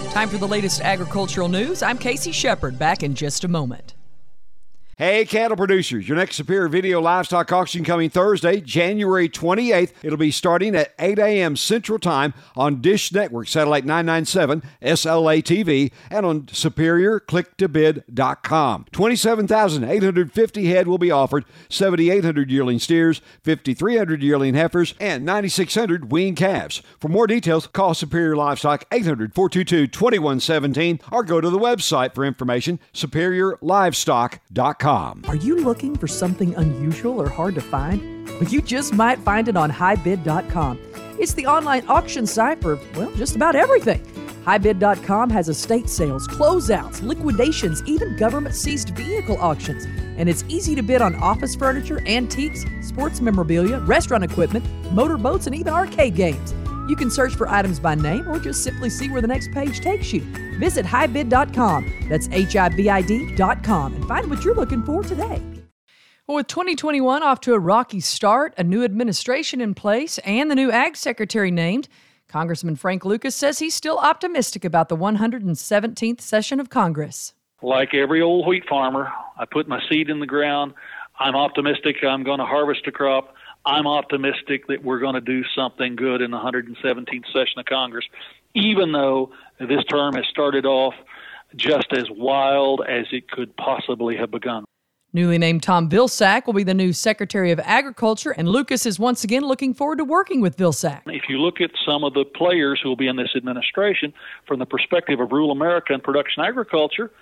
Time for the latest agricultural news. I'm Casey Shepard, back in just a moment. Hey, cattle producers, your next Superior Video Livestock Auction coming Thursday, January 28th. It'll be starting at 8 a.m. Central Time on Dish Network, Satellite 997, SLA TV, and on SuperiorClickToBid.com. 27,850 head will be offered, 7,800 yearling steers, 5,300 yearling heifers, and 9,600 weaned calves. For more details, call Superior Livestock 800-422-2117 or go to the website for information, SuperiorLivestock.com. Are you looking for something unusual or hard to find? Well, you just might find it on HighBid.com. It's the online auction site for, well, just about everything. HighBid.com has estate sales, closeouts, liquidations, even government-seized vehicle auctions. And it's easy to bid on office furniture, antiques, sports memorabilia, restaurant equipment, motorboats, and even arcade games. You can search for items by name or just simply see where the next page takes you. Visit HighBid.com, that's HIBID.com, and find what you're looking for today. Well, with 2021 off to a rocky start, a new administration in place, and the new Ag Secretary named, Congressman Frank Lucas says he's still optimistic about the 117th session of Congress. Like every old wheat farmer, I put my seed in the ground. I'm optimistic I'm going to harvest a crop. I'm optimistic that we're going to do something good in the 117th session of Congress, even though this term has started off just as wild as it could possibly have begun. Newly named Tom Vilsack will be the new Secretary of Agriculture, and Lucas is once again looking forward to working with Vilsack. If you look at some of the players who will be in this administration from the perspective of rural America and production agriculture,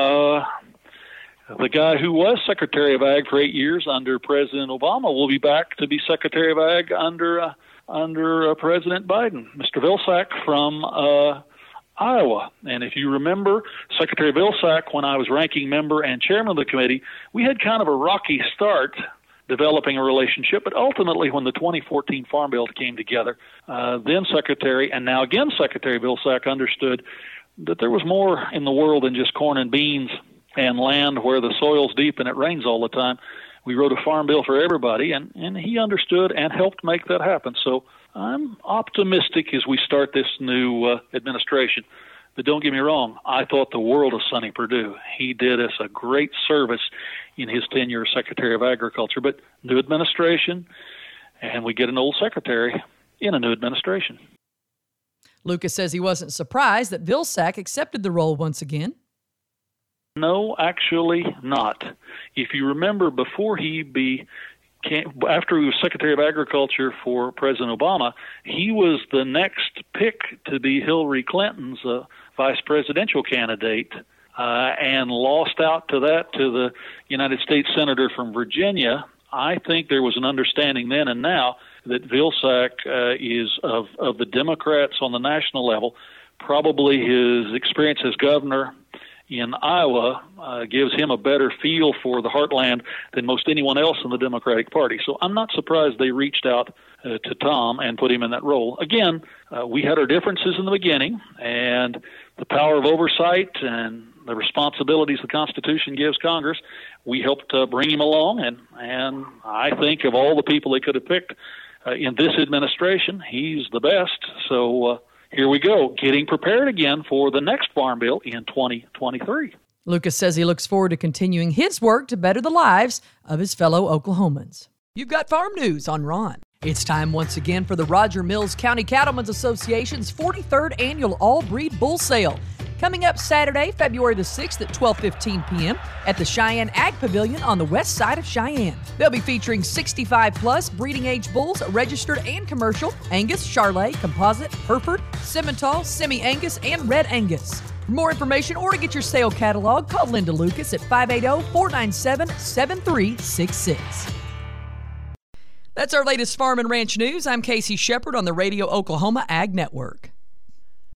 the guy who was Secretary of Ag for 8 years under President Obama will be back to be Secretary of Ag under President Biden. Mr. Vilsack from Iowa. And if you remember, Secretary Vilsack, when I was ranking member and chairman of the committee, we had kind of a rocky start developing a relationship. But ultimately, when the 2014 Farm Bill came together, then Secretary and now again Secretary Vilsack understood that there was more in the world than just corn and beans and land where the soil's deep and it rains all the time. We wrote a farm bill for everybody, and he understood and helped make that happen. So I'm optimistic as we start this new administration. But don't get me wrong, I thought the world of Sonny Perdue. He did us a great service in his tenure as Secretary of Agriculture. But new administration, and we get an old secretary in a new administration. Lucas says he wasn't surprised that Vilsack accepted the role once again. No, actually not. If you remember, before after he was Secretary of Agriculture for President Obama, he was the next pick to be Hillary Clinton's vice presidential candidate, and lost out to the United States Senator from Virginia. I think there was an understanding then and now that Vilsack is of the Democrats on the national level. Probably his experience as governor in Iowa gives him a better feel for the heartland than most anyone else in the Democratic Party. So I'm not surprised they reached out to Tom and put him in that role. Again, we had our differences in the beginning, and the power of oversight and the responsibilities the Constitution gives Congress, we helped bring him along, and I think of all the people they could have picked in this administration, he's the best. So here we go, getting prepared again for the next Farm Bill in 2023. Lucas says he looks forward to continuing his work to better the lives of his fellow Oklahomans. You've got farm news on Ron. It's time once again for the Roger Mills County Cattlemen's Association's 43rd Annual All-Breed Bull Sale. Coming up Saturday, February the 6th at 12:15 p.m. at the Cheyenne Ag Pavilion on the west side of Cheyenne. They'll be featuring 65-plus breeding-age bulls, registered and commercial, Angus, Charolais, Composite, Hereford, Simmental, Semi-Angus, and Red Angus. For more information or to get your sale catalog, call Linda Lucas at 580-497-7366. That's our latest farm and ranch news. I'm Casey Shepard on the Radio Oklahoma Ag Network.